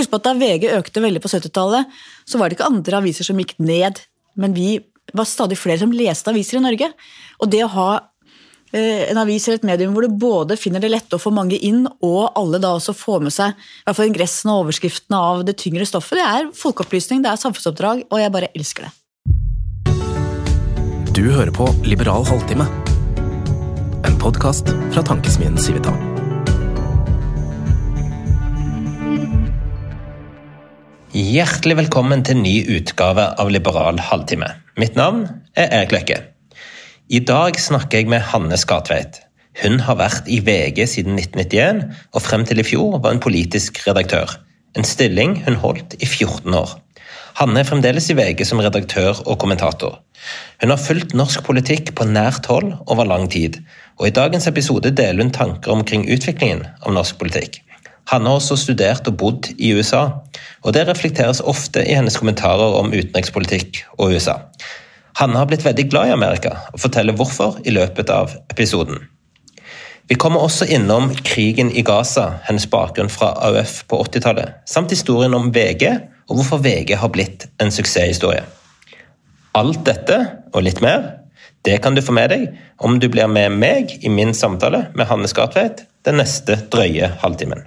Husk på at da VG økte veldig på 70-tallet, så var det ikke andre aviser som gikk ned, men vi var stadig flere som leste aviser i Norge. Og det å ha en avis eller et medium hvor du både finner det lett å få mange inn, og alle da også får med seg I hvert fall ingressen og overskriften av det tyngre stoffet, det folkeopplysning, det samfunnsoppdrag, og jeg bare elsker det. Du hører på Liberal Halvtime, en podcast fra Tankesmien Civita. Hjertelig velkommen til ny utgave av Liberal Halvtime. Mitt navn Erik Løkke. I dag snakker jeg med Hanne Skartveit. Hun har vært I VG siden 1991, og frem til I fjor var hun politisk redaktør. En stilling hun holdt I 14 år. Hanne fremdeles I VG som redaktør og kommentator. Hun har fulgt norsk politikk på nært hold over lang tid, og I dagens episode deler hun tanker omkring utviklingen av norsk politikk. Hanne har også studert og bodd I USA, og det reflekteres ofte I hennes kommentarer om utenrikspolitikk og USA. Hanne har blitt veldig glad I Amerika, og forteller hvorfor I løpet av episoden. Vi kommer også innom krigen I Gaza, hennes bakgrunn fra AUF på 80-tallet, samt historien om VG, og hvorfor VG har blitt en suksesshistorie. Alt dette, og litt mer, det kan du få med deg om du blir med meg I min samtale med Hanne Skartveit den neste drøye halvtimen.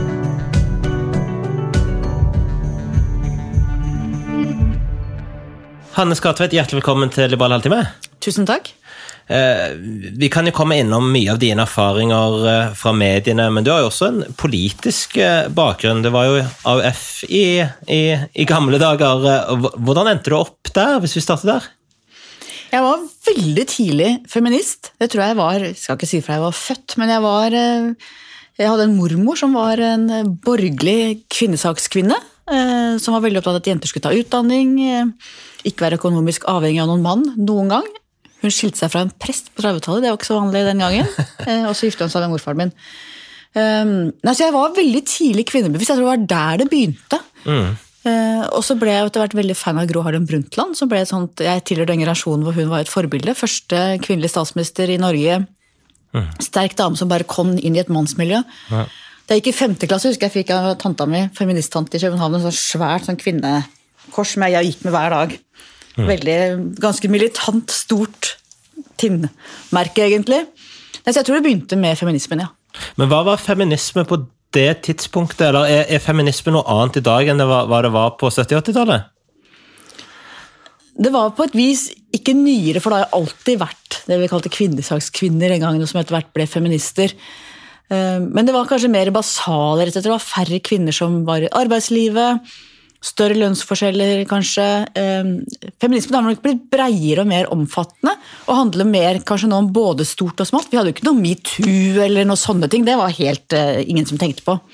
Hanne Skartveit, hjertelig velkommen til Liberal Halvtime. Tusen takk. Vi kan jo komme innom mye av dine erfaringer fra mediene, men du har jo også en politisk bakgrunn. Det var jo AUF I gamle dager. Hvordan endte du opp der, hvis vi starter der? Jeg var veldig tidlig feminist. Det tror jeg skal ikke si fra jeg var født, men jeg hadde en mormor som var en borgerlig kvinnesakskvinne, som var veldig opptatt av at jenter skulle ta utdanning, ikke være økonomisk avhengig av noen mann noen gang. Hun skilte seg fra en prest på 30-tallet, det var ikke så vanlig den gangen, og så gifte hun seg med morfaren min. Så jeg var veldig tidlig kvinnebevisst, jeg tror det var der det begynte. Og så ble jeg etter hvert veldig fan av Gro Harlem Brundtland, som ble jeg tilhørte den generasjonen hvor hun var et forbilde, første kvinnelige statsminister I Norge, sterk dame som bare kom inn I et mannsmiljø. Da jeg gikk I 5. klasse, husker jeg fikk av tanta mi, feministtante I København, en sånn svært sånn kvinnekors som jeg gikk med hver dag. Veldig, ganske militant, stort tinnmerke egentlig. Så jeg tror det begynte med feminismen, ja. Men hva var feminisme på det tidspunktet, eller feminisme noe annet I dag enn det var på 70-80-tallet? Det var på et vis ikke nyere, for det har alltid vært det vi kalte kvinnesakskvinner en gang, som etter hvert ble feminister. Men det var kanskje mer basale, det var færre kvinner som var I arbeidslivet, større lønnsforskjeller kanskje. Feminismen har nok blitt bredere og mer omfattende, og handler mer kanskje nå om både stort og smått. Vi hadde jo ikke noe MeToo eller noe sånne ting, det var helt ingen som tenkte på.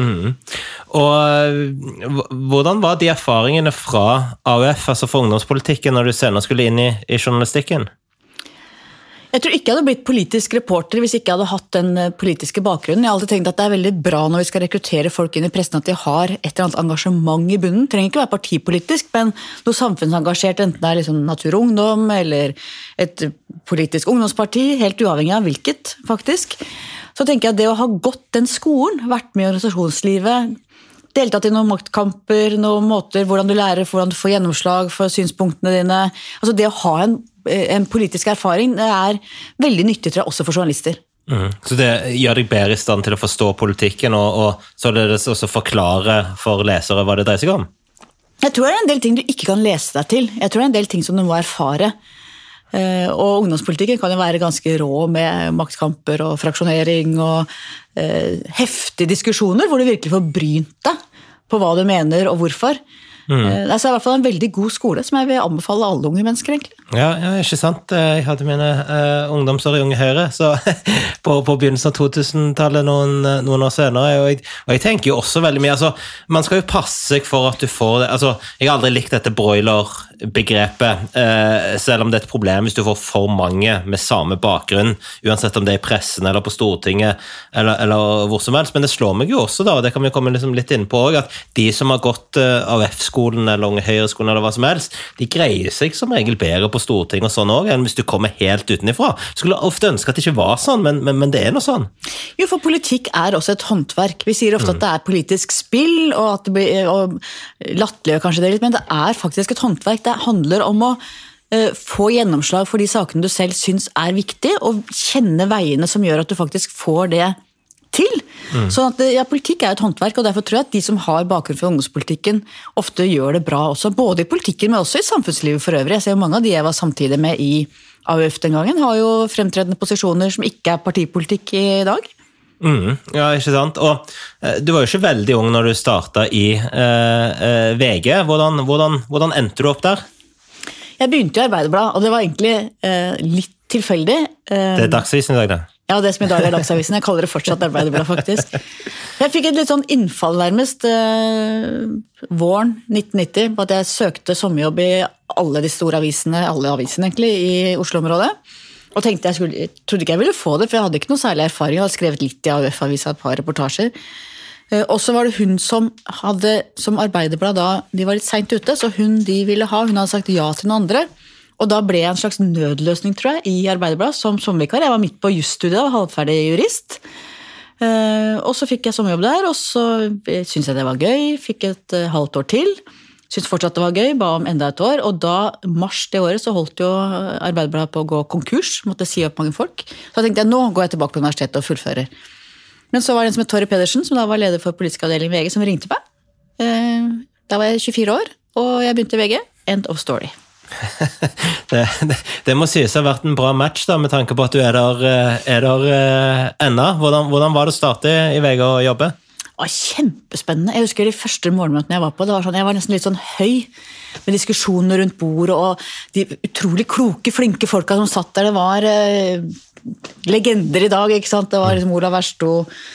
Og hvordan var de erfaringene fra AUF, altså for ungdomspolitikken, når du senere skulle inn I journalistikken? Jeg tror ikke jeg hadde blitt politisk reporter hvis ikke jeg hadde hatt den politiske bakgrunnen. Jeg har alltid tenkt at det veldig bra når vi skal rekruttere folk inn I pressen at de har et eller annet engasjement I bunnen. Det trenger ikke være partipolitisk, men noe samfunnsengasjert, enten det liksom Natur og Ungdom eller et politisk ungdomsparti, helt uavhengig av hvilket, faktisk. Så tenker jeg at det å ha gått den skolen, vært med I organisasjonslivet, deltatt I noen maktkamper, noen måter, hvordan du lærer, hvordan du får gjennomslag for synspunktene dine. Altså det å ha en politisk erfaring, det veldig nyttig, tror jeg, også for journalister. Så det gjør deg bedre I stand til å forstå politikken, og så det også forklare for lesere hva det dreier seg om? Jeg tror det en del ting du ikke kan lese deg til. Jeg tror det en del ting som du må erfare. Og ungdomspolitikken kan jo være ganske rå med maktkamper og fraksjonering og heftige diskusjoner, hvor du virkelig får brynt deg på hva du mener og hvorfor. Det I hvert fall en veldig god skole som jeg vil anbefale alle unge mennesker egentlig. Ja, ikke sant. Jeg hadde mine ungdomsår I Unge Høyre så på begynnelsen av 2000-tallet noen år senere, og jeg tenker jo også veldig mye, altså, man skal jo passe seg for at du får det, altså, jeg har aldri likt dette broiler begrepet, selv om det er et problem hvis du får for mange med samme bakgrunn, uansett om det er i pressen eller på Stortinget eller hvor som helst, men det slår meg jo også da, og det kan vi komme liksom litt inn på også, at de som har gått AUF-skolen eller Unge Høyre-skolen eller hva som helst, de greier seg som regel bedre på Stortinget og sånn også, enn hvis du kommer helt utenifra. Skulle ofte ønske at det ikke var sånn, men det er noe sånn. Jo, for politikk er også et håndverk. Vi sier ofte at det er politisk spill, og at det blir latterliggjør kanskje det litt, men det er faktisk et håndverk. Det handler om å få gjennomslag for de sakene du selv syns er viktige, og kjenne veiene som gjør at du faktisk får det til. Sånn at politikk er et håndverk, og derfor tror jeg at de som har bakgrunn for ungdomspolitikken ofte gjør det bra også, både i politikken, men også i samfunnslivet for øvrig. Jeg ser jo mange av de jeg var samtidig med i AUF den gangen, har jo fremtredende posisjoner som ikke er partipolitikk i dag. Ja, ikke sant? Og du var jo ikke veldig ung når du startet i VG. Hvordan endte du opp der? Jeg begynte i Arbeiderbladet, og det var egentlig litt tilfeldig. Det er Dagsavisen i dag, det? Ja, det som i dag er Dagsavisen. Jeg kaller det fortsatt Arbeiderbladet, faktisk. Jeg fikk et litt sånn innfall nærmest våren 1990, på at jeg søkte sommerjobb i alle de store avisene, alle avisene egentlig, i Oslo-området. Og tenkte jeg trodde ikke jeg ville få det, for jeg hadde ikke noe særlig erfaring. Jeg hadde skrevet litt i AUF-avisa, et par reportasjer. Og så var det hun som som Arbeiderblad da, de var litt sent ute, så hun hadde sagt ja til noen andre. Og da ble jeg en slags nødløsning, tror jeg, i Arbeiderblad som sommervikar. Jeg var midt på jusstudiet, var halvferdig jurist. Og så fikk jeg sommerjobb der, og så syntes jeg det var gøy, fikk et halvt år til. Syntes fortsatt det var gøy, ba om enda et år, og da, mars det året, så holdt jo Arbeiderbladet på å gå konkurs, måtte si opp mange folk. Så da tenkte jeg, nå går jeg tilbake på universitetet og fullfører. Men så var det en som het Torry Pedersen, som da var leder for politisk avdeling i VG, som ringte meg. Da var jeg 24 år, og jeg begynte i VG. End of story. Det må sies å ha vært en bra match da, med tanke på at du er der enda. Hvordan var det å starte i VG og jobbe? Det var kjempespennende. Jeg husker de første morgenmøtene jeg var på, det var sånn, jeg var nesten litt sånn høy med diskusjoner rundt bordet, og de utrolig kloke, flinke folka som satt der, det var legender i dag, ikke sant? Det var liksom Olav Versto,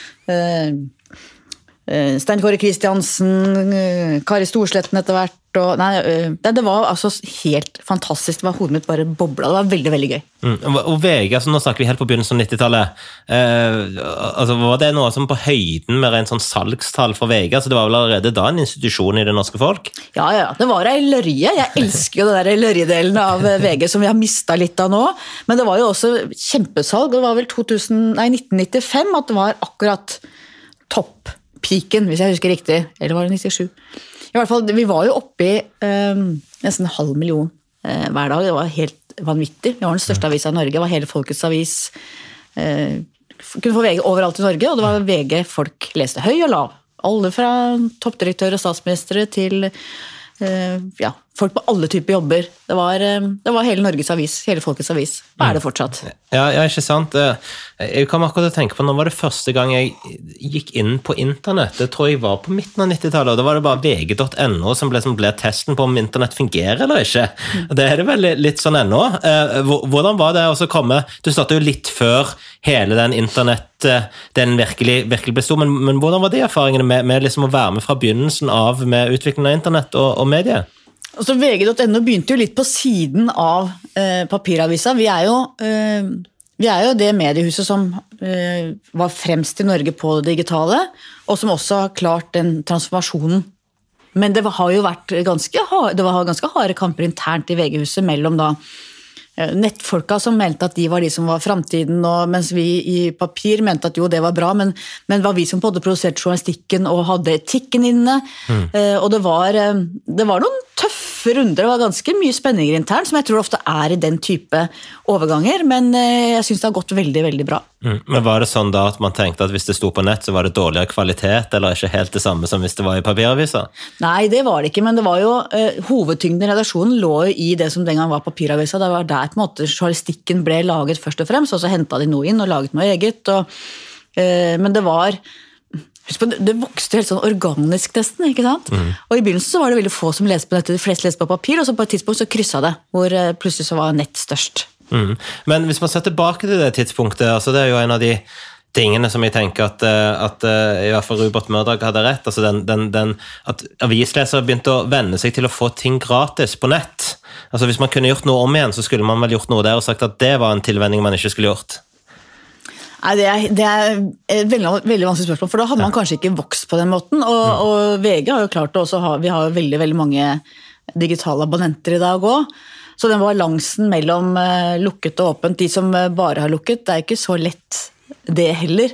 Stein Kåre Kristiansen, Kari Storsletten etter hvert, det var altså helt fantastisk. Det var hodet mitt bare bobla. Det var veldig, veldig gøy. Og VG, altså nå snakker vi helt på begynnelsen av 90-tallet. Altså, var det noe som på høyden med en sånn salgstall for VG? Altså, det var vel allerede da en institusjon i det norske folk? Ja, det var ei lørje. Jeg elsker jo det der lørjedelen av VG som vi har mistet litt av nå. Men det var jo også kjempesalg. Det var vel 1995 at det var akkurat topp-piken, hvis jeg husker riktig. Eller var det 97? I hvert fall, vi var jo oppe i nesten 500 000 hver dag. Det var helt vanvittig. Vi var den største avisa i Norge. Det var hele folkets avis. Kunne få VG overalt i Norge, og det var VG folk leste høy og lav. Alle fra toppdirektør og statsministre til folk på alle typer jobber. Det var hele Norges avis, hele folkets avis. Hva er det fortsatt? Ja, ikke sant. Jeg kan akkurat tenke på, nå var det første gang jeg gikk inn på internett. Det tror jeg var på midten av 90-tallet, og da var det bare vg.no som ble testen på om internett fungerer eller ikke. Det er det vel litt sånn ennå. Hvordan var det å komme? Du startet jo litt før hele den internett den virkelig bestod, men hvordan var de erfaringene med liksom å være med fra begynnelsen av med utviklingen av internett og medier? Altså, VG.no begynte jo litt på siden av papiravisa. Vi er jo det mediehuset som var fremst i Norge på det digitale, og som også har klart den transformasjonen. Men det har jo vært ganske harde kamper internt i VG-huset mellom da nettfolka som mente at de var de som var fremtiden, mens vi i papir mente at jo, det var bra, men var vi som både produserte journalistikken og hadde etikken inne, og det var noen tøffe runder, det var ganske mye spenninger internt, som jeg tror ofte er i den type overganger, men jeg synes det har gått veldig, veldig bra. Men var det sånn da at man tenkte at hvis det sto på nett, så var det dårligere kvalitet, eller ikke helt det samme som hvis det var i papiraviser? Nei, det var det ikke, men det var jo hovedtyngden i redaksjonen lå jo i det som den gang var papiraviser. Det var der på en måte journalistikken ble laget først og fremst, og så hentet de noe inn og laget noe eget, men det var... Husk på, det vokste helt sånn organisk nesten, ikke sant? Og i begynnelsen så var det veldig få som leste på nettet, de fleste leste på papir, og så på et tidspunkt så krysset det, hvor plutselig så var nett størst. Men hvis man ser tilbake til det tidspunktet, altså det er jo en av de tingene som jeg tenker at i hvert fall Rupert Murdoch hadde rett, altså at avislesere begynte å venne seg til å få ting gratis på nett. Altså hvis man kunne gjort noe om igjen, så skulle man vel gjort noe der og sagt at det var en tilvenning man ikke skulle gjort. Nei, det er et veldig, veldig vanskelig spørsmål, for da hadde man kanskje ikke vokst på den måten, og VG har jo klart det også, vi har jo veldig, veldig mange digitale abonnenter i dag også, så den balansen mellom lukket og åpent, de som bare har lukket, det er ikke så lett det heller.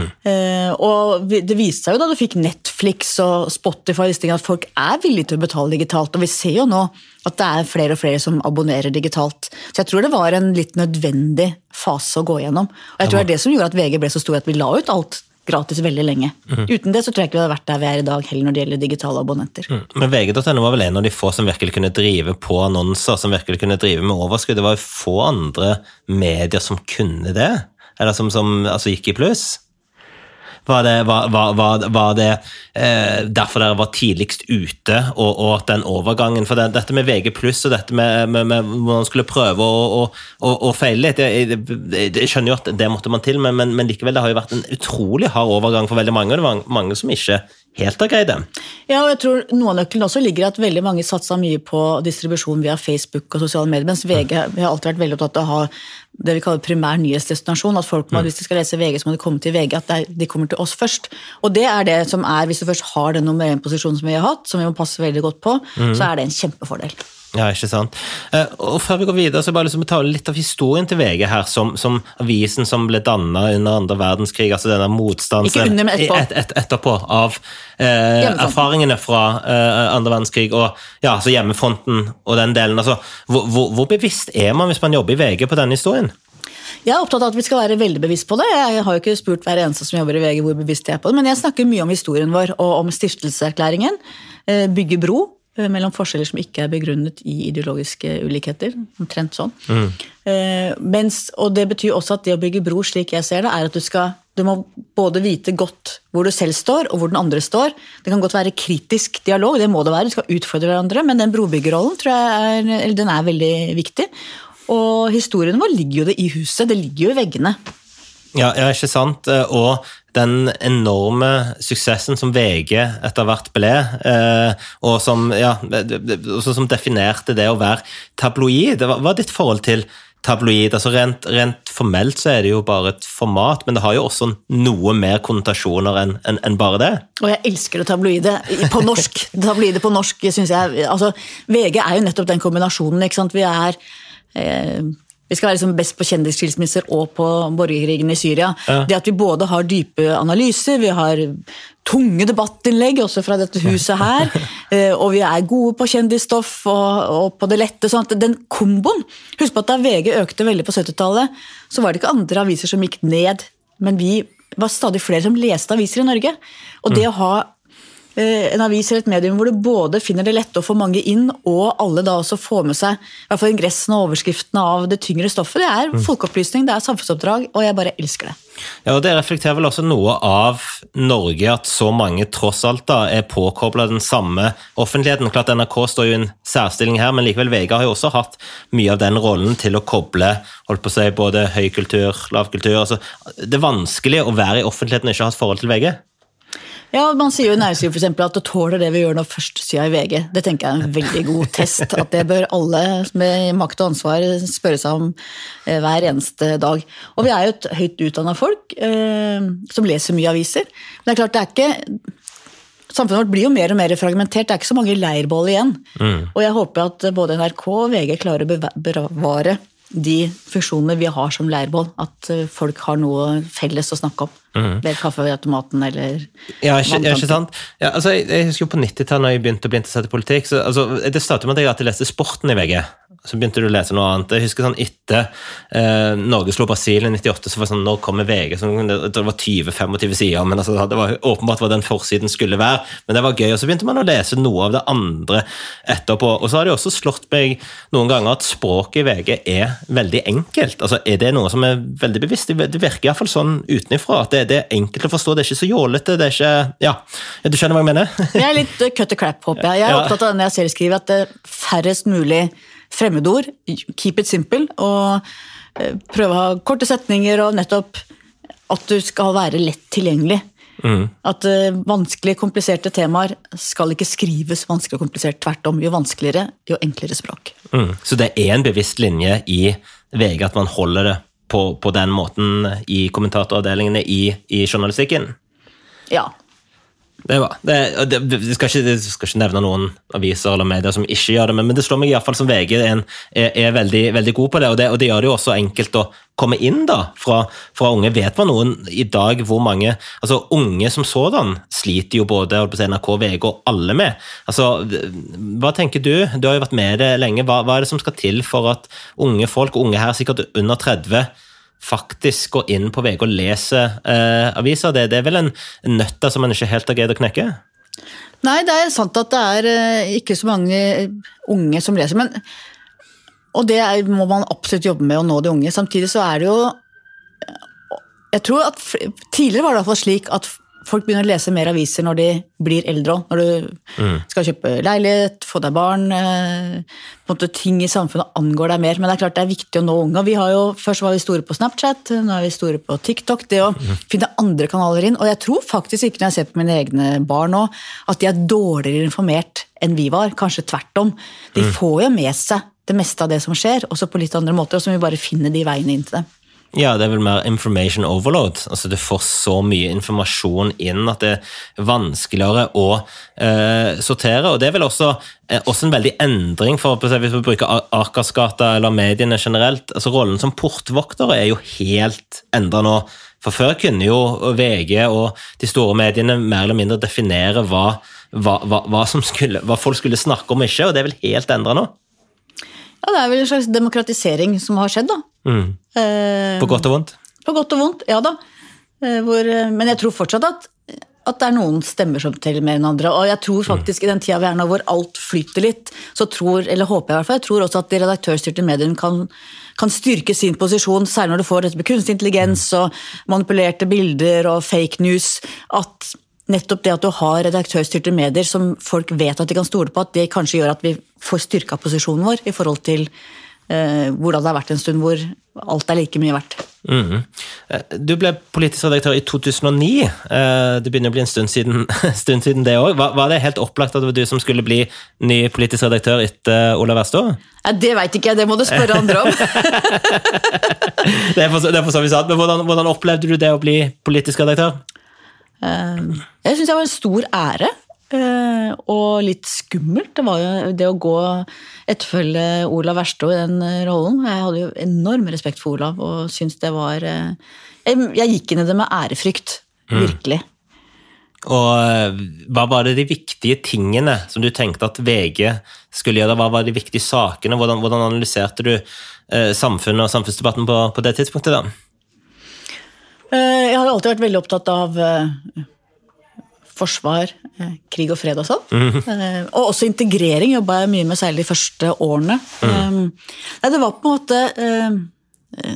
Og det viste seg jo da du fikk Netflix og Spotify at folk er villige til å betale digitalt, og vi ser jo nå at det er flere og flere som abonnerer digitalt. Så jeg tror det var en litt nødvendig fase å gå gjennom. Og jeg tror det er det som gjorde at VG ble så stor at vi la ut alt gratis veldig lenge. Uten det så tror jeg ikke vi hadde vært der vi er i dag heller når det gjelder digitale abonnenter. Men VG.no var vel en av de få som virkelig kunne drive på annonser, som virkelig kunne drive med overskudd. Det var jo få andre medier som kunne det. Eller som altså gikk i pluss? Var det derfor dere var tidligst ute, og den overgangen, for dette med VG+, og dette med hvor man skulle prøve å feile litt, jeg skjønner jo at det måtte man til, men likevel det har jo vært en utrolig hard overgang for veldig mange, og det var mange som ikke helt har greid det. Ja, og jeg tror noe av nøkkelen også ligger at veldig mange satser mye på distribusjon via Facebook og sosiale medier, mens VG har alltid vært veldig opptatt av å ha det vi kaller primær nyhetsdestinasjon, at folk må, hvis de skal lese VG, så må de komme til VG, at de kommer til oss først. Og det er det som er, hvis du først har den nummer 1-posisjonen som vi har hatt, som vi må passe veldig godt på, så er det en kjempefordel. Ja, ikke sant. Og før vi går videre, så bare liksom ta litt av historien til VG her, som avisen som ble dannet under andre verdenskrig, altså denne motstanden etterpå av erfaringene fra andre verdenskrig, og ja, altså hjemmefronten og den delen. Altså, hvor bevisst er man hvis man jobber i VG på denne historien? Jeg er opptatt av at vi skal være veldig bevisst på det. Jeg har jo ikke spurt hver eneste som jobber i VG hvor bevisst jeg er på det, men jeg snakker mye om historien vår og om stiftelseserklæringen, bygge bro, mellom forskjeller som ikke er begrunnet i ideologiske ulikheter, omtrent sånn. Og det betyr også at det å bygge bro, slik jeg ser det, er at du må både vite godt hvor du selv står, og hvor den andre står. Det kan godt være kritisk dialog, det må det være, du skal utfordre hverandre, men den brobyggerrollen tror jeg den er veldig viktig. Og historien vår ligger jo det i huset, det ligger jo i veggene. Ja, ikke sant, og den enorme suksessen som VG etter hvert ble, og som definerte det å være tabloid. Hva er ditt forhold til tabloid? Altså rent formelt så er det jo bare et format, men det har jo også noe mer konnotasjoner enn bare det. Og jeg elsker det tabloide på norsk. Tabloide på norsk, synes jeg. Altså, VG er jo nettopp den kombinasjonen, ikke sant? Vi skal være liksom best på kjendisskilsmisser og på borgerkrigen i Syria. Ja. Det at vi både har dype analyser, vi har tunge debattinnlegg også fra dette huset her, og vi er gode på kjendisstoff og på det lette. Sånn at den komboen, husk på at da VG økte veldig på 70-tallet, så var det ikke andre aviser som gikk ned, men vi var stadig flere som leste aviser i Norge. Og det å ha en avis eller et medium hvor du både finner det lett å få mange inn, og alle da også får med seg i hvert fall ingressen og overskriftene av det tyngre stoffet. Det er folkeopplysning, det er samfunnsoppdrag, og jeg bare elsker det. Ja, og det reflekterer vel også noe av Norge, at så mange tross alt da er påkoblet den samme offentligheten. Klart NRK står jo i en særstilling her, men likevel VG har jo også hatt mye av den rollen til å koble, holdt på å si, både høykultur, lavkultur. Altså, det er vanskelig å være i offentligheten og ikke ha et forhold til VG. Ja, man sier jo i næringsliv for eksempel at det tåler det vi gjør nå først, sier jeg i VG. Det tenker jeg er en veldig god test, at det bør alle med makt og ansvar spørre seg om hver eneste dag. Og vi er jo et høyt utdannet folk som leser mye aviser. Men det er klart, det er ikke... Samfunnet vårt blir jo mer og mer fragmentert, det er ikke så mange leirbål igjen. Og jeg håper at både NRK og VG klarer å bevare de funksjonene vi har som leirbål, at folk har noe felles å snakke om. Ved kaffeautomaten eller ja, ikke sant? Ja, altså, jeg husker jo på 90-tallet når jeg begynte å bli interessert i politikk, så, altså, det startet med at jeg leste sporten i VG, så begynte du å lese noe annet. Jeg husker sånn etter Norge slo Brasil i 98, så var det sånn, nå kommer VG, så det var 20-25 sider, men altså, det var åpenbart hva den forsiden skulle være, men det var gøy, og så begynte man å lese noe av det andre etterpå, og så har det også slått meg noen ganger at språket i VG er veldig enkelt. Altså, er det noe som er veldig bevisst? Det virker i hvert fall sånn utenifra, at det er enkelt å forstå, det er ikke så jålete, det er ikke, ja, du skjønner hva jeg mener? Jeg er litt cut the crap, håper jeg. Jeg er opptatt av det når jeg selv skriver, at det er færrest mulig fremmedord, keep it simple, og prøve å ha korte setninger, og nettopp at du skal være lett tilgjengelig. At vanskelige, kompliserte temaer skal ikke skrives vanskelig og komplisert, tvert om. Jo vanskeligere, jo enklere språk. Så det en bevisst linje i VG at man holder det på den måten i kommentatoravdelingene i journalistikken? Ja. Det var. Jeg skal ikke nevne noen aviser eller medier som ikke gjør det, men det slår meg i hvert fall som VG er veldig, veldig god på det, og det gjør det jo også enkelt å komme inn da, fra unge. Vet man noen i dag hvor mange, altså unge som sådan, sliter jo både på NRK, VG og alle med. Altså, hva tenker du? Du har jo vært med det lenge. Hva er det som skal til for at unge folk, unge her sikkert under 30, faktisk går inn på VG og leser aviser? Det vel en nøtt som man ikke helt har greid å knekke? Nei, det sant at det ikke så mange unge som leser, og det må man absolutt jobbe med å nå de unge. Samtidig så det jo, jeg tror at tidligere var det i hvert fall slik at folk begynner å lese mer aviser når de blir eldre, når du skal kjøpe leilighet, få deg barn, på en måte ting i samfunnet angår deg mer, men det klart det viktig å nå unge. Først var vi store på Snapchat, nå vi store på TikTok, det å finne andre kanaler inn, og jeg tror faktisk ikke når jeg ser på mine egne barn nå, at de dårligere informert enn vi var, kanskje tvert om. De får jo med seg det meste av det som skjer, også på litt andre måter, og så må vi bare finne de veiene inn til det. Ja, det vel mer information overload. Altså, du får så mye informasjon inn at det vanskeligere å sortere, og det vel også en veldig endring for, hvis vi bruker Akersgata eller mediene generelt. Altså, rollen som portvoktere jo helt endret nå. For før kunne jo VG og de store mediene mer eller mindre definere hva folk skulle snakke om ikke, og det vel helt endret nå. Ja, det vel en slags demokratisering som har skjedd da. På godt og vondt? På godt og vondt, ja da. Men jeg tror fortsatt at det noen stemmer som teller mer enn andre, og jeg tror faktisk i den tida vi nå hvor alt flyter litt, så håper jeg i hvert fall, jeg tror også at de redaktørstyrte mediene kan styrke sin posisjon, særlig når du får dette med kunstig intelligens og manipulerte bilder og fake news, at nettopp det at du har redaktørstyrte medier som folk vet at de kan stole på, at det kanskje gjør at vi får styrket posisjonen vår i forhold til hvordan det har vært en stund hvor alt like mye verdt. Du ble politisk redaktør i 2009. Det begynner å bli en stund siden det også. Var det helt opplagt at det var du som skulle bli ny politisk redaktør etter Olav Verstå? Det vet ikke jeg, det må du spørre andre om. Det for så vidt sant, men hvordan opplevde du det å bli politisk redaktør? Jeg synes det var en stor ære og litt skummelt. Det var jo det å gå etterfølge Olav Verstå i den rollen. Jeg hadde jo enorm respekt for Olav og synes det var jeg gikk inn i det med ærefrykt, virkelig. Og hva var det de viktige tingene som du tenkte at VG skulle gjøre? Hva var de viktige sakene? Hvordan analyserte du samfunnet og samfunnsdebatten på det tidspunktet da? Jeg har alltid vært veldig opptatt av forsvar, krig og fred og sånn. Og også integrering jobbet jeg mye med, særlig de første årene. Det var på en måte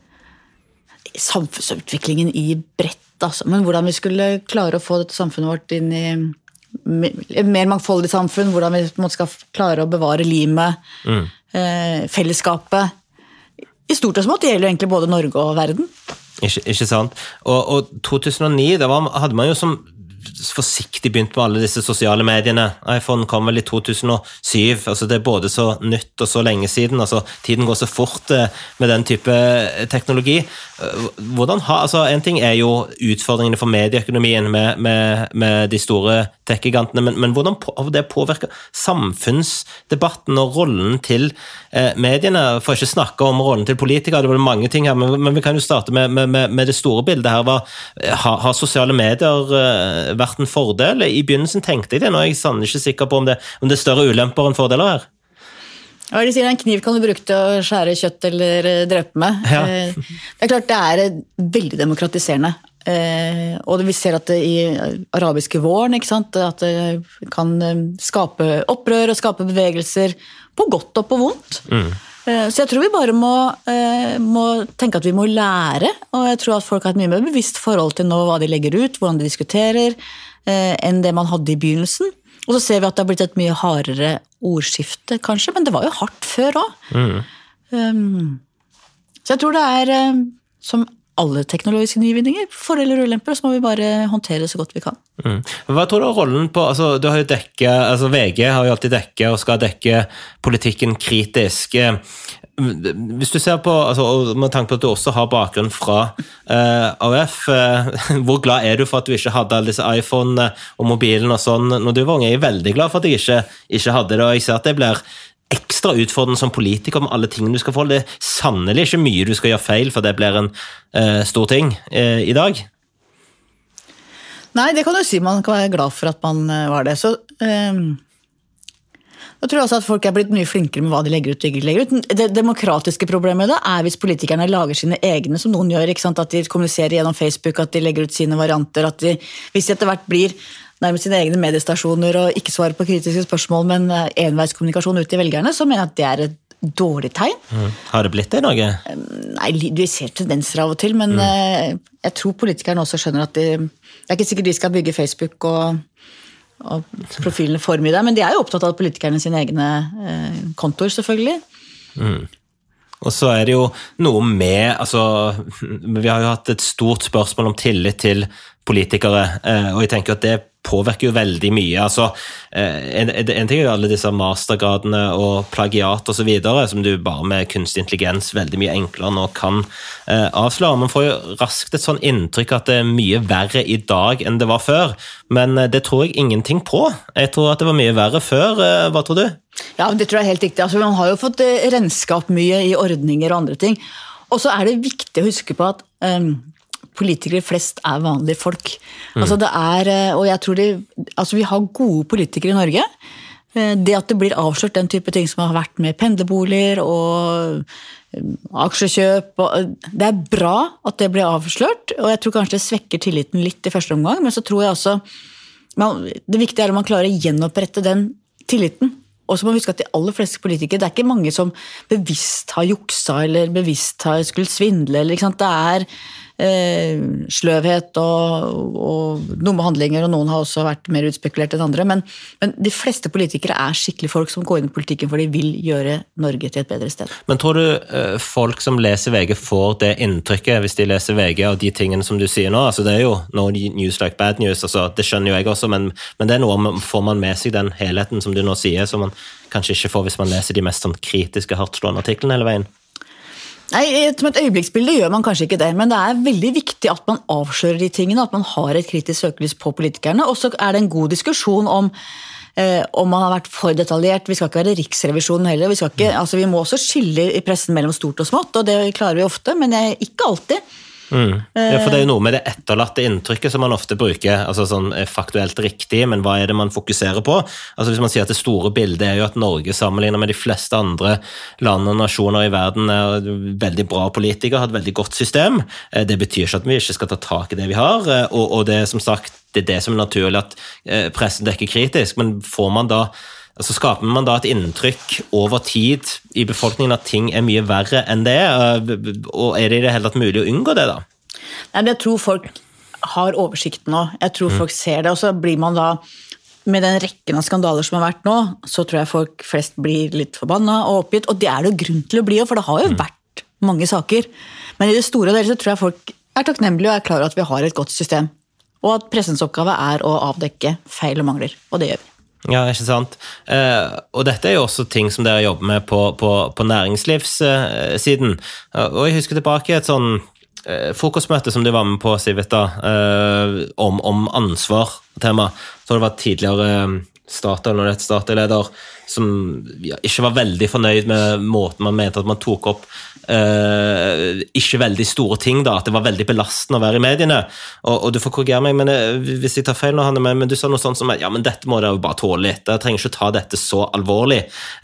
samfunnsutviklingen i brett, altså. Men hvordan vi skulle klare å få dette samfunnet vårt inn i et mer mangfoldig samfunn, hvordan vi på en måte skal klare å bevare limet, fellesskapet. I stort og smått, det gjelder jo egentlig både Norge og verden. Ikke sant. Og 2009, da hadde man jo som forsiktig begynt med alle disse sosiale mediene. iPhone kom vel i 2007, altså det både så nytt og så lenge siden, altså tiden går så fort med den type teknologi. Altså en ting jo utfordringene for medieøkonomien med de store tech-gigantene, men hvordan det påvirker samfunnsdebatten og rollen til mediene, for ikke snakke om rollen til politikere, det var mange ting her, men vi kan jo starte med det store bildet her. Har sosiale medier vært en fordel? I begynnelsen tenkte jeg det, nå jeg sannelig ikke sikker på om det større ulemper enn fordeler her. Ja, de sier en kniv kan du bruke til å skjære kjøtt eller drepe med. Ja. Det klart det veldig demokratiserende. Og vi ser at det i arabiske våren, ikke sant, at det kan skape opprør og skape bevegelser på godt og på vondt. Så jeg tror vi bare må tenke at vi må lære, og jeg tror at folk har et mye mer bevisst forhold til nå hva de legger ut, hvordan de diskuterer, enn det man hadde i begynnelsen. Og så ser vi at det har blitt et mye hardere ordskifte, kanskje, men det var jo hardt før også. Så jeg tror det som alle teknologiske nyvinninger, fordeler og ulemper, så må vi bare håndtere det så godt vi kan. Hva tror du er rollen på, altså du har jo VG har jo alltid dekket og skal dekke politikken kritisk. Hvis du ser på, altså, med tanke på at du også har bakgrunn fra AUF, hvor glad er du for at du ikke hadde alle disse iPhone og mobilen og sånn når du var ung? Jeg er veldig glad for at jeg ikke hadde det, og jeg ser at det blir ekstra utfordrende som politiker med alle tingene du skal få. Det er sannelig ikke mye du skal gjøre feil, for det blir en stor ting i dag. Nei, det kan du si. Man kan være glad for at man var det. Så jeg tror også at folk er blitt mye flinkere med hva de legger ut og ikke legger ut. Det demokratiske problemet da er hvis politikerne lager sine egne, som noen gjør, ikke sant? At de kommuniserer gjennom Facebook, at de legger ut sine varianter, at hvis de etter hvert blir nærmest sine egne mediestasjoner og ikke svarer på kritiske spørsmål, men enveiskommunikasjon ut til velgerne, så mener jeg at det er et dårlig tegn. Har det blitt det noe? Nei, du ser tendenser av og til, men jeg tror politikerne også skjønner at det er ikke sikkert de skal bygge Facebook og profilene for mye der, men de er jo opptatt av politikerne sine egne kontoer, selvfølgelig. Og så er det jo noe med, altså, vi har jo hatt et stort spørsmål om tillit til politikere, og jeg tenker at det påvirker jo veldig mye. Altså, en ting er jo alle disse mastergradene og plagiat og så videre, som du bare med kunstig intelligens veldig mye enklere nå kan avsløre. Man får jo raskt et sånn inntrykk at det er mye verre i dag enn det var før, men det tror jeg ingenting på. Jeg tror at det var mye verre før. Hva tror du? Ja, det tror jeg er helt riktig. Altså, man har jo fått renskap mye i ordninger og andre ting. Og så er det viktig å huske på at politikere flest er vanlige folk. Altså det er, og jeg tror altså vi har gode politikere i Norge. Det at det blir avslørt den type ting som har vært med pendlerboliger og aksjekjøp, det er bra at det blir avslørt, og jeg tror kanskje det svekker tilliten litt i første omgang, men så tror jeg også, det viktige er at man klarer å gjenopprette den tilliten. Og så må vi huske at de aller fleste politikere, det er ikke mange som bevisst har juksa eller bevisst har skulle svindle, eller, ikke sant? Det er sløvhet og dumme handlinger, og noen har også vært mer utspekulert enn andre, men de fleste politikere er skikkelig folk som går inn i politikken for de vil gjøre Norge til et bedre sted. Men tror du folk som leser VG får det inntrykket hvis de leser VG av de tingene som du sier nå? Altså det er jo no news like bad news, altså det skjønner jo jeg også, men det er noe, får man med seg den helheten som du nå sier, som man kanskje ikke får hvis man leser de mest sånn kritiske, hardtslående artiklene hele veien? Nei, som et øyeblikksbilde gjør man kanskje ikke det, men det er veldig viktig at man avslører de tingene, at man har et kritisk søkelys på politikerne, og så er det en god diskusjon om man har vært for detaljert. Vi skal ikke være Riksrevisjonen heller, vi må også skille i pressen mellom stort og smått, og det klarer vi ofte, men ikke alltid. Ja, for det er jo noe med det etterlatte inntrykket som man ofte bruker, altså sånn faktuelt riktig, men hva er det man fokuserer på? Altså hvis man sier at det store bildet er jo at Norge sammenlignet med de fleste andre land og nasjoner i verden er veldig bra politikere, har et veldig godt system. Det betyr ikke at vi ikke skal ta tak i det vi har, og det er som sagt, det er det som er naturlig at pressen dekker kritisk, men får man da så skaper man da et inntrykk over tid i befolkningen at ting er mye verre enn det, og er det i det hele tatt mulig å unngå det da? Nei, jeg tror folk har oversikt nå, jeg tror folk ser det, og så blir man da, med den rekken av skandaler som har vært nå, så tror jeg folk flest blir litt forbannet og oppgitt, og det er det jo grunn til å bli, for det har jo vært mange saker, men i det store og så tror jeg folk er takknemlige og er klar over at vi har et godt system, og at pressens oppgave er å avdekke feil og mangler, og det gjør vi. Ja, ikke sant. Og dette er jo også ting som dere jobber med på næringslivssiden. Og jeg husker tilbake et sånn frokostmøte som du var med på, Sivita, om ansvar-tema. Så det var tidligere Statoil-leder som ikke var veldig fornøyd med måten man mente at man tok opp ikke veldig store ting da, at det var veldig belastende å være i mediene, og du får korrigere meg, men hvis jeg tar feil nå, Hanne, men du sa noe sånt som, ja, men dette må dere jo bare tåle litt, jeg trenger ikke ta dette så alvorlig.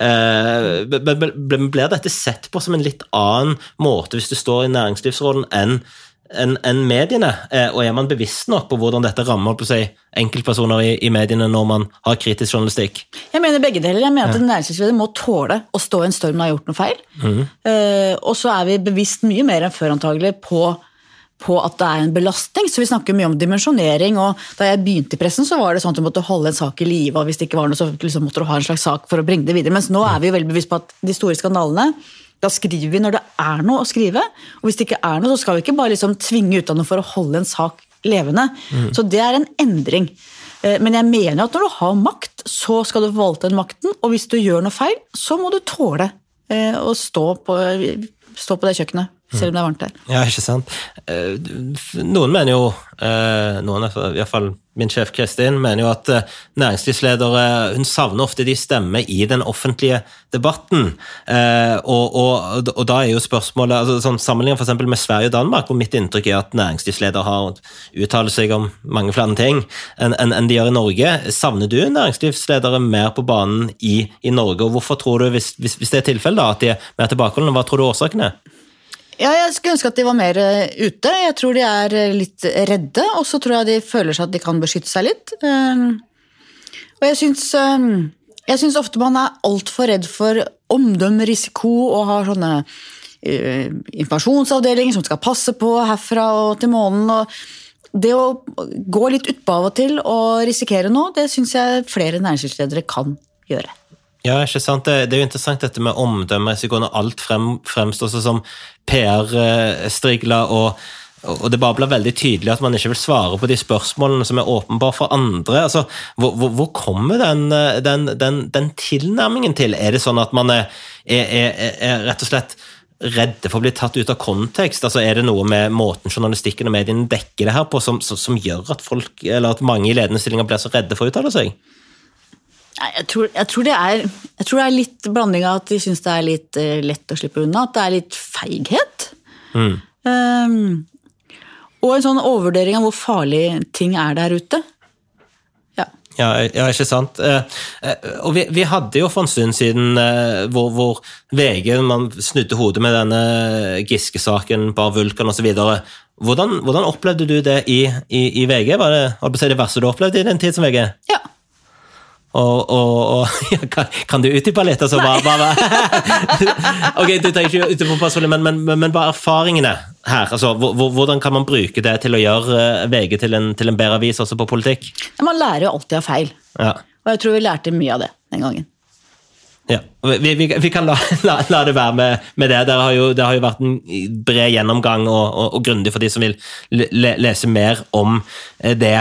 Blir dette sett på som en litt annen måte hvis du står i næringslivsrollen enn mediene, og er man bevisst nok på hvordan dette rammer på seg enkeltpersoner i mediene når man har kritisk journalistikk? Jeg mener begge deler. Jeg mener at en næringslivsleder må tåle å stå i en storm når man har gjort noe feil. Og så er vi bevisst mye mer enn før antagelig på at det er en belastning, så vi snakker mye om dimensjonering, og da jeg begynte i pressen så var det sånn at du måtte holde en sak i live, og hvis det ikke var noe så liksom måtte du ha en slags sak for å bringe det videre, mens nå er vi jo veldig bevisst på at de store skandalene, Da skriver vi når det noe å skrive, og hvis det ikke noe, så skal vi ikke bare liksom tvinge ut av noe for å holde en sak levende. Så det en endring. Men jeg mener at når du har makt, så skal du forvalte den makten, og hvis du gjør noe feil, så må du tåle å stå på det kjøkkenet, selv om det varmt der. Ja, ikke sant. Noen mener jo, i hvert fall min sjef Kristin, mener jo at næringslivsledere, hun savner ofte de stemmer i den offentlige debatten, og da jo spørsmålet, altså sånn sammenlignet for eksempel med Sverige og Danmark, hvor mitt inntrykk at næringslivsledere har uttalt seg om mange flere ting enn de gjør i Norge. Savner du næringslivsledere mer på banen i Norge, og hvorfor tror du, hvis det tilfellet da, at de mer tilbakeholdende, hva tror du årsaken Ja, jeg skulle ønske at de var mer ute. Jeg tror de litt redde, og så tror jeg de føler seg at de kan beskytte seg litt. Og jeg synes ofte man alt for redd for omdømmerisiko og har sånne informasjonsavdelinger som skal passe på herfra og til månen. Og det å gå litt utpå av og til og risikere noe, det synes jeg flere næringslivsledere kan gjøre. Ja, ikke sant. Det jo interessant dette med omdømmerisiko når alt fremstår som PR-strigler, og det bare blir veldig tydelig at man ikke vil svare på de spørsmålene som åpenbare for andre. Altså, hvor kommer den tilnærmingen til? Det sånn at man rett og slett redde for å bli tatt ut av kontekst? Altså, det noe med måten journalistikken og mediene dekker det her på som gjør at folk, eller at mange i ledende stillinger blir så redde for å uttale seg? Jeg tror det litt blanding av at de synes det litt lett å slippe unna, at det litt feighet. Og en sånn overvurdering av hvor farlig ting der ute. Ja, ikke sant. Og vi hadde jo for en stund siden hvor VG, man snudde hodet med denne Giske-saken, Bar Vulkan og så videre. Hvordan opplevde du det i VG? Var det verste du opplevde i den tid som VG? Ja. Og kan du utdype litt? Altså, ok, du trenger ikke utdype personlig, men bare erfaringene her, altså, hvordan kan man bruke det til å gjøre VG til en bedre avis også på politikk? Man lærer jo alltid av feil, og jeg tror vi lærte mye av det den gangen. Ja, vi kan la det være med det. Det har jo vært en bred gjennomgang og grundig for de som vil lese mer om det.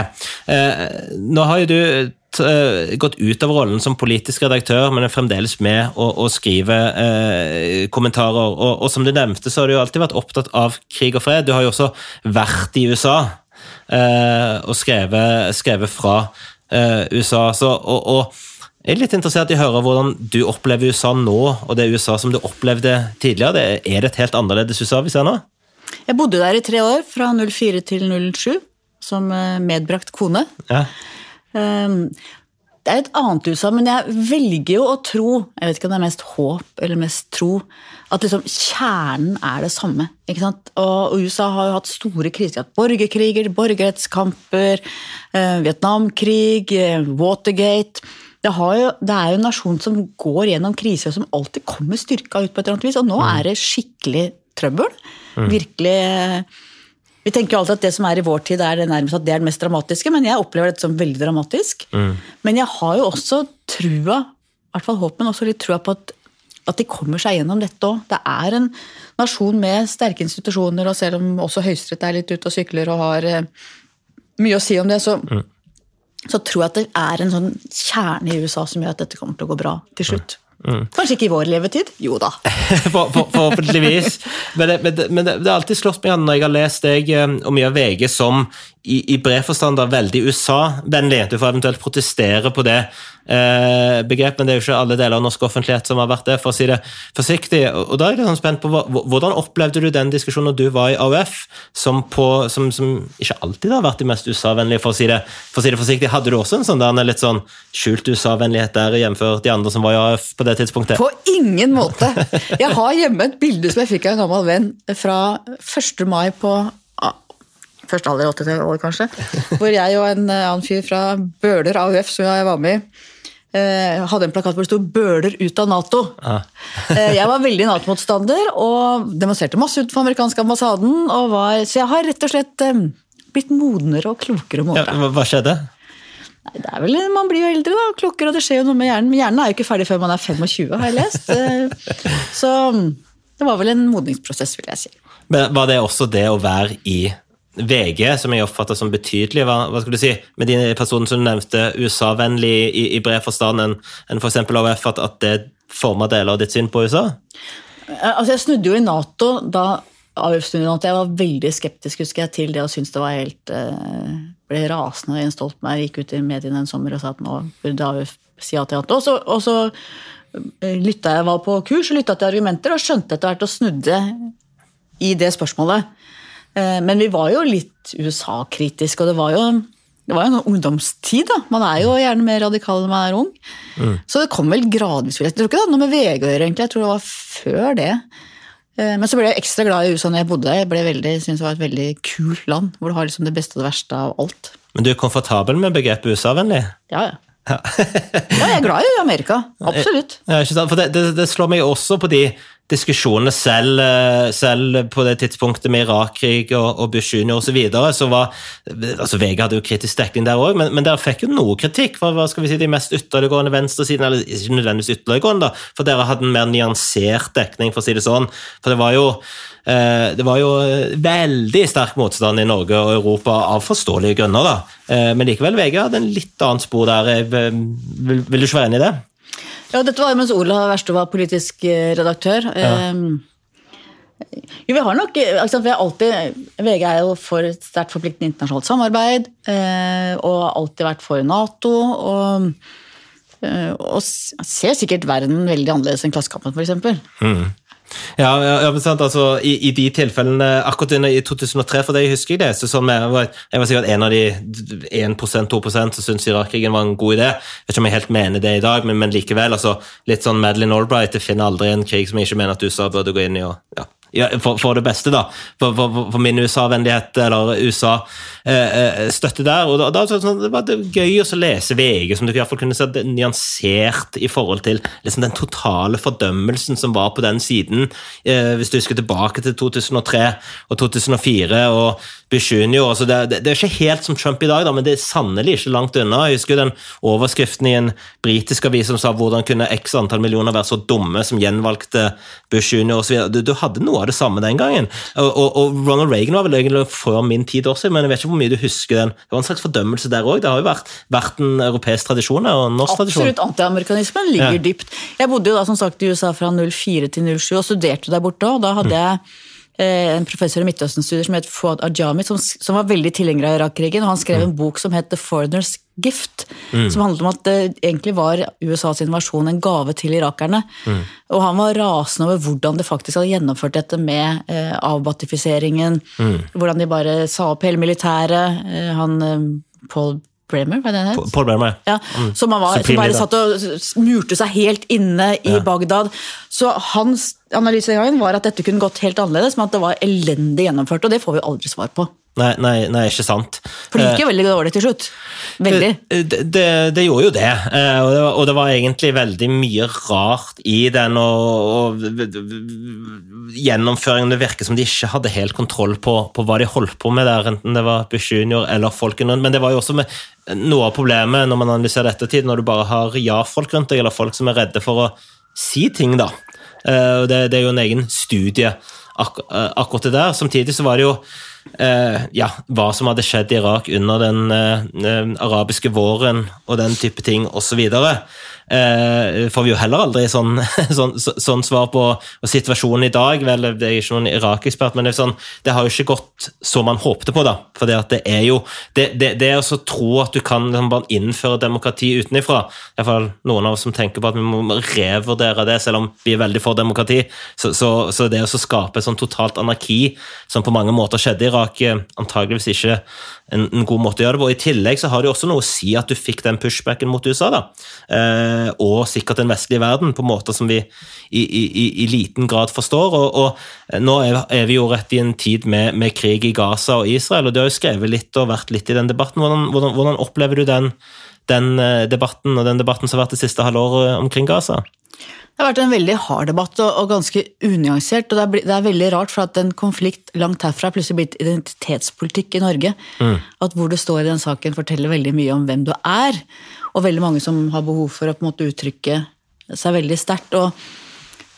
Nå har jo du gått ut av rollen som politisk redaktør, men fremdeles med å skrive kommentarer, og som du nevnte, så har du jo alltid vært opptatt av krig og fred. Du har jo også vært i USA og skrevet fra USA, og jeg litt interessert i å høre hvordan du opplever USA nå, og det USA som du opplevde tidligere. Det et helt annerledes USA vi ser nå? Jeg bodde der i 3 år, fra 04 til 07, som medbrakt kone. Ja. Det et annet USA, men jeg velger jo å tro, jeg vet ikke om det mest håp eller mest tro, at liksom kjernen det samme, ikke sant? Og USA har jo hatt store kriser, borgerkriger, borgerrettskamper, Vietnamkrig, Watergate. Det jo en nasjon som går gjennom kriser, som alltid kommer styrka ut på et eller annet vis, og nå det skikkelig trøbbel. Virkelig. Vi tenker jo alltid at det som i vår tid det nærmest at det det mest dramatiske, men jeg opplever det som veldig dramatisk. Men jeg har jo også trua, i hvert fall håp, men også litt trua på at de kommer seg gjennom dette også. Det en nasjon med sterke institusjoner, og selv om også Høyesterett litt ute og sykler og har mye å si om det, så tror jeg at det en sånn kjerne i USA som gjør at dette kommer til å gå bra til slutt. Kanskje ikke i vår levetid? Jo da. Forhåpentligvis. Men det alltid slått meg når jeg har lest deg og mye av VG som i bred forstand veldig USA-vennlig. Du får eventuelt protestere på det begrepet, men det jo ikke alle deler av norsk offentlighet som har vært det, for å si det forsiktig. Og da jeg litt sånn spent på hvordan opplevde du den diskusjonen når du var i AUF, som ikke alltid har vært de mest USA-vennlige, for å si det forsiktig. Hadde du også en sånn der litt sånn skjult USA-vennlighet der, jevnfør de andre som var i AUF på det tidspunktet? På ingen måte. Jeg har hjemme et bilde som jeg fikk av en gammel venn fra 1. mai på først alder 80 år kanskje, hvor jeg og en annen fyr fra Bøler AUF, som jeg var med i, hadde en plakat hvor det stod «Bøler ut av NATO». Jeg var veldig NATO-motstander og demonstrerte masse utenfor amerikanske ambassaden, så jeg har rett og slett blitt modnere og klokere om året. Ja, hva skjedde? Nei, det vel, man blir jo eldre da, klokere, og det skjer jo noe med hjernen. Men hjernen jo ikke ferdig før man 25, har jeg lest. Så det var vel en modningsprosess, vil jeg si. Men var det også det å være i VG, som jeg oppfattet som betydelig, hva skal du si, med de personene som du nevnte, USA-vennlig i bred forstand enn for eksempel AUF, at det formet deler av ditt syn på USA? Altså, jeg snudde jo i NATO da AUF snudde i NATO. Jeg var veldig skeptisk, husker jeg, til det, og syntes det var helt ble rasende da Jens Stoltenberg gikk ut i mediene en sommer og sa at nå burde AUF si ja til NATO. Og så lyttet jeg, var på kurs og lyttet til argumenter og skjønte etter hvert og snudde i det spørsmålet. Men vi var jo litt USA-kritisk, og det var jo en ungdomstid da. Man jo gjerne mer radikal når man ung. Så det kom vel gradvis. Jeg tror ikke det hadde noe med VG å gjøre egentlig, jeg tror det var før det. Men så ble jeg ekstra glad i USA når jeg bodde der. Jeg synes det var et veldig kult land, hvor du har liksom det beste og det verste av alt. Men du komfortabel med begrepet USA-vennlig? Ja. Ja, jeg glad i Amerika, absolutt. Ja, ikke sant? For det slår meg også på de diskusjonene selv på det tidspunktet med Irak-krig og Bush junior og så videre, så altså VG hadde jo kritisk dekning der også, men dere fikk jo noe kritikk for, hva skal vi si, de mest ytterliggående venstresiden, eller ikke nødvendigvis ytterliggående da, for dere hadde en mer nyansert dekning, for å si det sånn, for det var jo veldig sterk motstand i Norge og Europa av forståelige grunner da, men likevel VG hadde en litt annen spor der. Vil du ikke være enig i det? Ja, dette var mens Ola Verstø var politisk redaktør. Ja. Jo, vi har nok, vi har alltid, VG jo for et sterkt forpliktende internasjonalt samarbeid, og har alltid vært for NATO, og ser sikkert verden veldig annerledes enn Klassekampen, for eksempel. Ja, men sant, altså i de tilfellene, akkurat i 2003, for det husker jeg det, så sånn jeg var sikkert en av de 1%, 2% som synes Irak-krigen var en god idé. Jeg vet ikke om jeg helt mener det i dag, men likevel, altså, litt sånn Madeleine Albright, det finner aldri en krig som jeg ikke mener at USA burde gå inn i, og for det beste da, for min USA-vennlighet, eller USA-støtte der, og da det var det gøy å lese VG, som du i hvert fall kunne se nyansert i forhold til liksom den totale fordømmelsen som var på den siden, hvis du husker tilbake til 2003 og 2004 og Bush junior, altså det ikke helt som Trump i dag da, men det sannelig ikke langt unna. Jeg husker den overskriften i en britisk avis som sa hvordan kunne x antall millioner være så dumme som gjenvalgte Bush junior og så videre. Du hadde noe av det samme den gangen, og Ronald Reagan var vel egentlig før min tid også, men jeg vet ikke hvor mye du husker den. Det var en slags fordømmelse der også. Det har jo vært en europeisk tradisjon og norsk tradisjon. Absolutt, anti-amerikanismen ligger dypt. Jeg bodde jo da som sagt i USA fra 04 til 07 og studerte der borte, og da hadde jeg en professor i Midtøsten-studier som het Fouad Ajami, som var veldig tilhenger av Irak-krigen, og han skrev en bok som het The Foreigner's Gift, som handlet om at det egentlig var USAs invasjon en gave til irakerne. Og han var rasende over hvordan det faktisk hadde gjennomført dette med avbatifiseringen, hvordan de bare sa opp hele militæret, Paul Bremer, hva er det han het? Paul Bremer. Ja, som bare satt og murte seg helt inne i Bagdad. Så hans analyse i gangen var at dette kunne gått helt annerledes, men at det var elendig gjennomført, og det får vi aldri svar på. Nei, ikke sant. For det gikk jo veldig dårlig til slutt. Veldig. Det gjorde jo det, og det var egentlig veldig mye rart i den, og gjennomføringen, det virker som de ikke hadde helt kontroll på hva de holdt på med der, enten det var Bush junior eller folken rundt, men det var jo også med noe av problemet når man analyserer dette tid, når du bare har ja-folk rundt deg, eller folk som redde for å si ting da. Det jo en egen studie akkurat det der. Samtidig så var det jo hva som hadde skjedd i Irak under den arabiske våren og den type ting og så videre. Får vi jo heller aldri sånn svar på og situasjonen i dag, vel, det ikke noen Irak-ekspert, men det har jo ikke gått som man håpte på da, for det jo det å tro at du kan bare innføre demokrati utenifra, i hvert fall noen av oss som tenker på at vi må revurdere det, selv om vi veldig for demokrati, så det å skape sånn totalt anarki, som på mange måter skjedde i Irak, antageligvis ikke en god måte å gjøre det på, og i tillegg så har det også noe å si at du fikk den pushbacken mot USA da, og sikkert den vestlige verden på måter som vi i liten grad forstår, og nå vi jo rett i en tid med krig i Gaza og Israel, og du har jo skrevet litt og vært litt i den debatten. Hvordan opplever du den debatten og den debatten som har vært det siste halvåret omkring Gaza? Det har vært en veldig hard debatt og ganske unyansert, og det veldig rart for at en konflikt langt herfra plutselig blitt identitetspolitikk i Norge. At hvor det står i den saken forteller veldig mye om hvem du og veldig mange som har behov for å på en måte uttrykke seg veldig sterkt. Og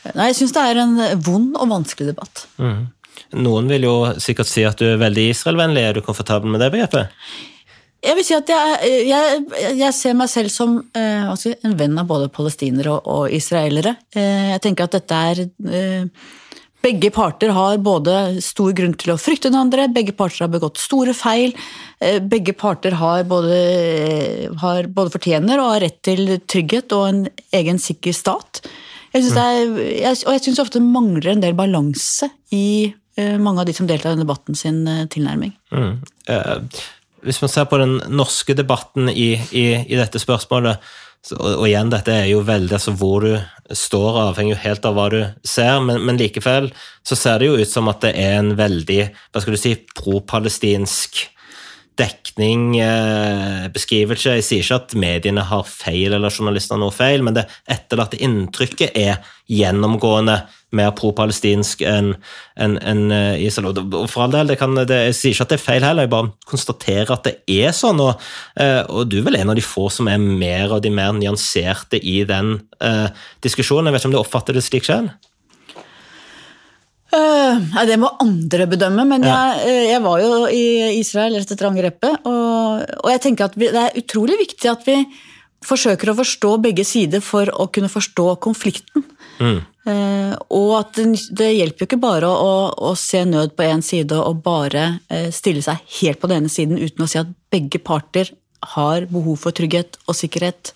Nei, jeg synes det en vond og vanskelig debatt. Noen vil jo sikkert si at du veldig Israel-vennlig. Du komfortabel med det begrepet? Jeg vil si at jeg ser meg selv som en venn av både palestinere og israelere. Jeg tenker at dette begge parter har både stor grunn til å frykte den andre, begge parter har begått store feil, begge parter har både fortjener og har rett til trygghet og en egen sikker stat. Jeg synes ofte det mangler en del balanse i mange av de som deltar i denne debatten sin tilnærming. Hvis man ser på den norske debatten i dette spørsmålet, og igjen, dette jo veldig hvor du står, avhengig helt av hva du ser, men likevel så ser det jo ut som at det en veldig, hva skal du si, pro-palestinsk dekning, beskrivelse. Jeg sier ikke at mediene har feil, eller journalister har noe feil, men det etterlatte inntrykket gjennomgående mer pro-palestinsk enn Israel. Og for all del, jeg sier ikke at det feil heller, jeg bare konstaterer at det sånn, og du vel en av de få som mer av de mer nyanserte i den diskusjonen. Jeg vet ikke om du oppfatter det slik selv? Det må andre bedømme, men jeg var jo i Israel etter angrepet, og jeg tenker at det utrolig viktig at vi forsøker å forstå begge sider for å kunne forstå konflikten. Og at det hjelper jo ikke bare å se nød på en side og bare stille seg helt på den ene siden uten å si at begge parter har behov for trygghet og sikkerhet.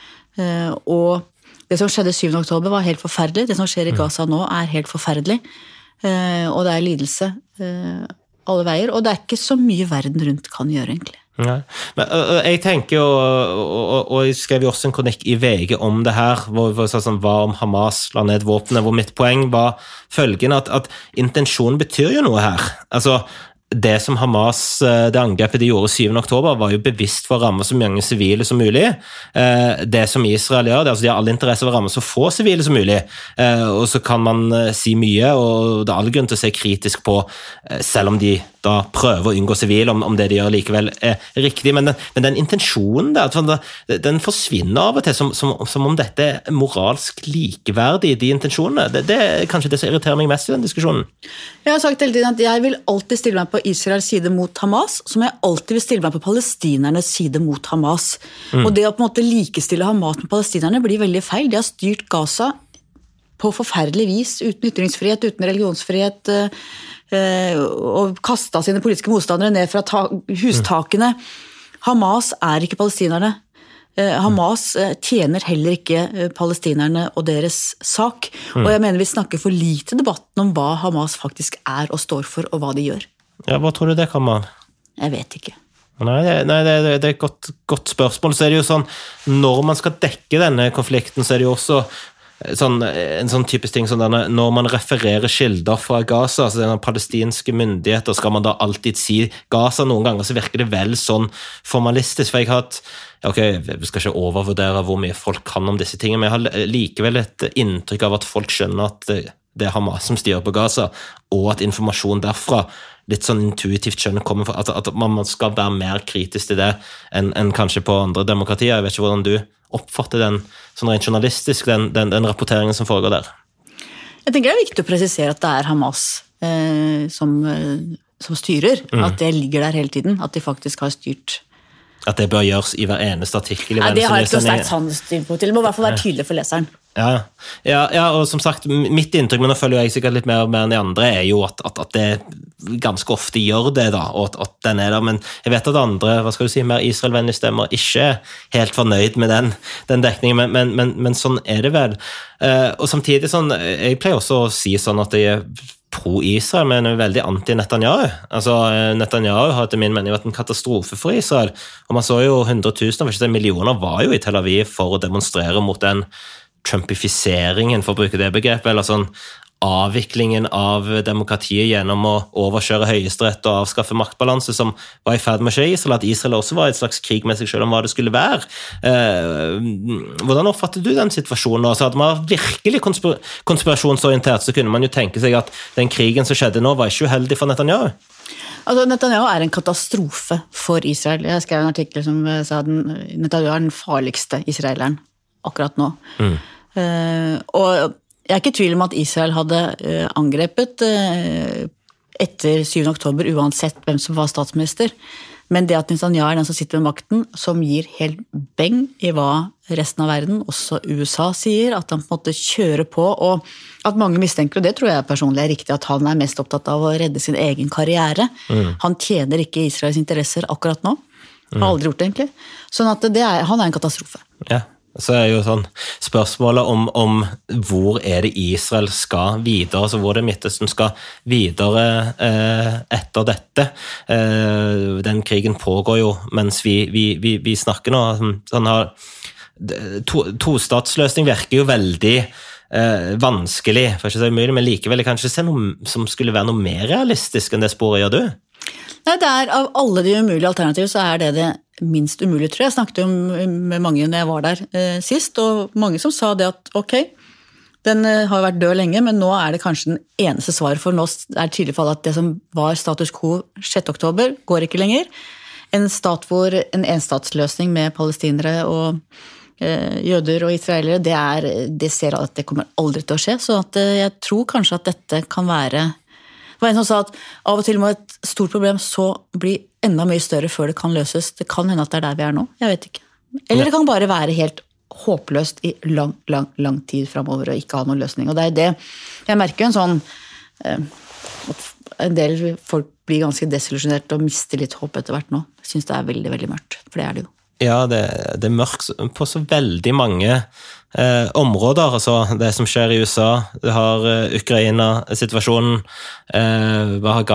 Og det som skjedde 7. oktober var helt forferdelig, det som skjer i Gaza nå helt forferdelig. Og det lidelse alle veier, og det ikke så mye verden rundt kan gjøre egentlig. Nei. Men jeg tenker jo, og jeg skrev jo også en kronikk i VG om det her, hvor hva om Hamas la ned våpnene, hvor mitt poeng var følgende, at intensjonen betyr jo noe her. Altså, det som Hamas, det angrepet de gjorde 7. oktober, var jo bevisst for å ramme så mange sivile som mulig. Det som Israel gjør, de har alle interesse av å ramme så få sivile som mulig. Og så kan man si mye, og det all grunn til å se kritisk på, selv om de da prøver å unngå sivil, om det de gjør likevel riktig. Men den intensjonen der, den forsvinner av og til, som om dette moralsk likeverdig, de intensjonene. Det kanskje det som irriterer meg mest i den diskusjonen. Jeg har sagt hele tiden at jeg vil alltid stille meg på Israels side mot Hamas, som jeg alltid vil stille meg på palestinernes side mot Hamas. Og det å på en måte likestille Hamas med palestinerne blir veldig feil. De har styrt Gaza på forferdelig vis, uten ytringsfrihet, uten religionsfrihet, og kastet sine politiske motstandere ned fra hustakene. Hamas ikke palestinerne. Hamas tjener heller ikke palestinerne og deres sak. Og jeg mener vi snakker for lite debatten om hva Hamas faktisk og står for, og hva de gjør. Ja, hva tror du det kommer av? Jeg vet ikke. Nei, det et godt spørsmål. Så det jo sånn, når man skal dekke denne konflikten, så det jo også en sånn typisk ting, når man refererer kilder fra Gaza, altså denne palestinske myndigheter, skal man da alltid si Gaza. Noen ganger så virker det vel sånn formalistisk, for jeg har vi skal ikke overvurdere hvor mye folk kan om disse tingene, men jeg har likevel et inntrykk av at folk skjønner at det Hamas som styrer på Gaza, og at informasjon derfra litt sånn intuitivt skjønner kommer fra, at man skal være mer kritisk til det enn kanskje på andre demokratier. Jeg vet ikke hvordan du oppfatter den sånn rent journalistisk, den rapporteringen som foregår der. Jeg tenker det viktig å presisere at det Hamas som styrer, at det ligger der hele tiden, at de faktisk har styrt. At det bør gjøres i hver eneste artikkel. Nei, det har jeg ikke noe sterkt sannhetssyn på til. Det må i hvert fall være tydelig for leseren. Ja, og som sagt, mitt inntrykk, men nå følger jeg sikkert litt mer enn de andre, jo at det ganske ofte gjør det da, og at den der, men jeg vet at andre, hva skal du si, mer Israel-vennlige stemmer ikke helt fornøyd med den dekningen, men sånn det vel. Og samtidig sånn, jeg pleier også å si sånn at jeg pro-Israel, men veldig anti-Netanyahu. Altså, Netanyahu har etter min mening vært en katastrofe for Israel, og man så jo 100 000, for ikke å si millioner, var jo i Tel Aviv for å demonstrere mot den trumpifiseringen, for å bruke det begrepet, eller sånn avviklingen av demokratiet gjennom å overkjøre høyesterett og avskaffe maktbalanse som var i ferd med å skje i Israel, at Israel også var et slags krig med seg selv om hva det skulle være. Hvordan oppfatter du den situasjonen? Altså, hadde man virkelig konspirasjonsorientert, så kunne man jo tenke seg at den krigen som skjedde nå var ikke uheldig for Netanyahu. Altså, Netanyahu en katastrofe for Israel. Jeg skrev en artikkel som sa at Netanyahu den farligste israeleren akkurat nå. Og Jeg ikke i tvil om at Israel hadde angrepet etter 7. oktober, uansett hvem som var statsminister. Men det at Netanyahu den som sitter med makten, som gir helt beng i hva resten av verden, også USA, sier, at han på en måte kjører på, og at mange mistenker, og det tror jeg personlig riktig, at han mest opptatt av å redde sin egen karriere. Han tjener ikke Israels interesser akkurat nå. Har aldri gjort det, egentlig. Sånn at han en katastrofe. Ja. Så jo sånn spørsmålet om hvor det Israel skal videre, altså hvor det Midtøsten skal videre etter dette. Den krigen pågår jo mens vi snakker nå. Sånn her, tostatsløsning virker jo veldig vanskelig, for ikke så umulig, men likevel kanskje se noe som skulle være noe mer realistisk enn det sporet gjør du? Nei, av alle de umulige alternativer så det minst umulig, tror jeg. Jeg snakket jo med mange når jeg var der sist, og mange som sa det at ok, den har vært død lenge, men nå det kanskje den eneste svaret, for nå det tydelig for alle at det som var status quo 6. oktober går ikke lenger. En stat hvor en enstatsløsning med palestinere og jøder og israelere, det ser at det kommer aldri til å skje, så at jeg tror kanskje at dette kan være. Det var en som sa at av og til må et stort problem så bli enda mye større før det kan løses. Det kan hende at det der vi nå, jeg vet ikke. Eller det kan bare være helt håpløst i lang tid fremover og ikke ha noen løsning. Og det jeg merker en sånn, at en del folk blir ganske desillusjonert og mister litt håp etter hvert nå. Jeg synes det veldig, veldig mørkt, for det det jo. Ja, det mørkt på så veldig mange områder, altså det som skjer i USA, du har Ukraina-situasjonen, du har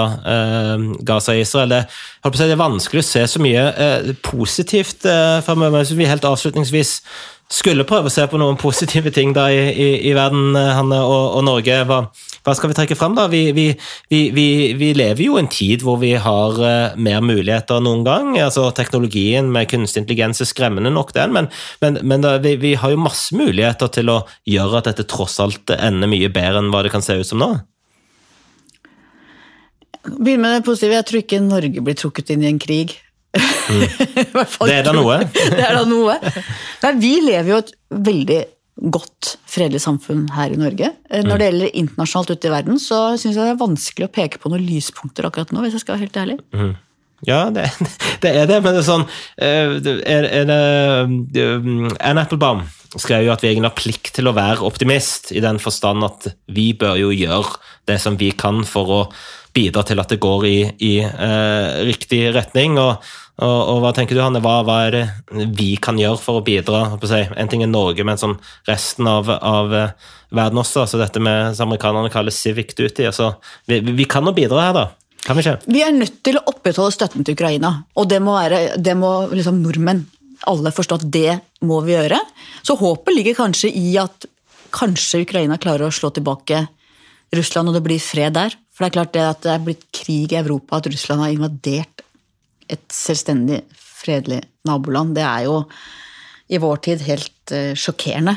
Gaza i Israel, det vanskelig å se så mye positivt fremover, men vi helt avslutningsvis skulle prøve å se på noen positive ting da i verden, Hanne og Norge. Hva skal vi trekke frem da? Vi lever jo en tid hvor vi har mer muligheter noen gang. Altså teknologien med kunstig intelligens skremmende nok den, men da, vi har jo masse muligheter til å gjøre at dette tross alt ender mye bedre enn hva det kan se ut som nå. Begynn med det positive. Jeg tror ikke Norge blir trukket inn i en krig. Det da noe. Det da noe. Nei, vi lever jo et veldig godt fredelig samfunn her i Norge. Når det gjelder internasjonalt ute i verden, så synes jeg det vanskelig å peke på noen lyspunkter akkurat nå, hvis jeg skal være helt ærlig. Ja, det det, men det sånn Anne Applebaum skrev jo at vi egentlig har plikt til å være optimist i den forstand at vi bør jo gjøre det som vi kan for å bidra til at det går i riktig retning, og hva tenker du, Hanne, hva det vi kan gjøre for å bidra, en ting Norge, men sånn resten av verden også, altså dette med som amerikanerne kaller civic duty, altså vi kan jo bidra her da, kan vi ikke? Vi nødt til å opprettholde støtten til Ukraina, og det må liksom nordmenn alle forstå at det må vi gjøre, så håpet ligger kanskje i at kanskje Ukraina klarer å slå tilbake Russland, og det blir fred der. For det klart det at det blitt krig i Europa, at Russland har invadert et selvstendig, fredelig naboland, det jo i vår tid helt sjokkerende.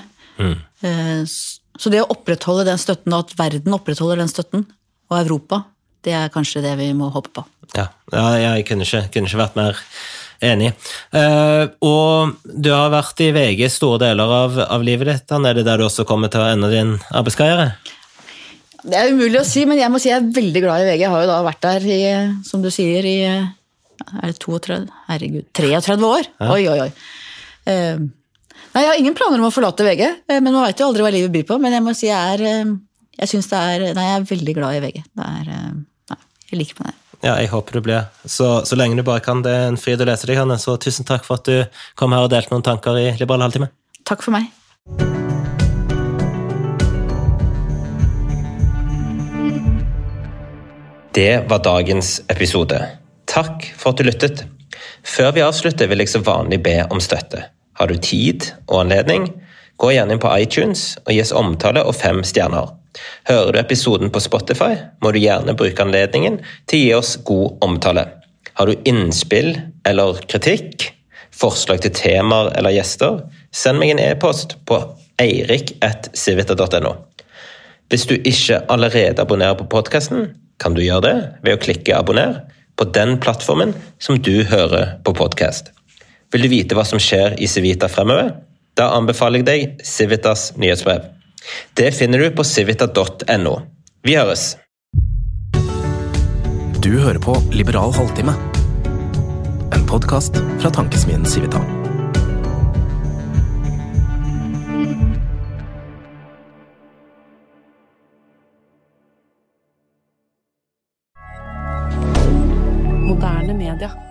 Så det å opprettholde den støtten, og at verden opprettholder den støtten, og Europa, det kanskje det vi må håpe på. Ja, jeg kunne ikke vært mer enig. Og du har vært i VG store deler av livet ditt, det der du også kommer til å ende din arbeidskarriere? Det umulig å si, men jeg må si jeg veldig glad i VG. Jeg har jo da vært der i, som du sier, i det 32? Herregud, 33 år? Ja. Oi. Nei, jeg har ingen planer om å forlate VG, men man vet jo aldri hva livet byr på, men jeg må si jeg synes jeg veldig glad i VG. Jeg liker meg det. Ja, jeg håper du blir. Så lenge du bare kan, det en fryd å lese deg, Hanne, så tusen takk for at du kom her og delte noen tanker i Liberal Halvtime. Takk for meg. Det var dagens episode. Takk for at du lyttet. Før vi avslutter vil jeg så vanlig be om støtte. Har du tid og anledning? Gå gjerne inn på iTunes og gi oss omtale og 5 stjerner. Hører du episoden på Spotify, må du gjerne bruke anledningen til å gi oss god omtale. Har du innspill eller kritikk, forslag til temaer eller gjester, send meg en e-post på eirik@civita.no. Hvis du ikke allerede abonnerer på podcasten, kan du gjøre det ved å klikke abonner på den plattformen som du hører på podcast. Vil du vite hva som skjer i Civita fremover? Da anbefaler jeg deg Civitas nyhetsbrev. Det finner du på civita.no. Vi høres! Du hører på Liberal halvtime. En podcast fra tankesmien Civita. Moderne media.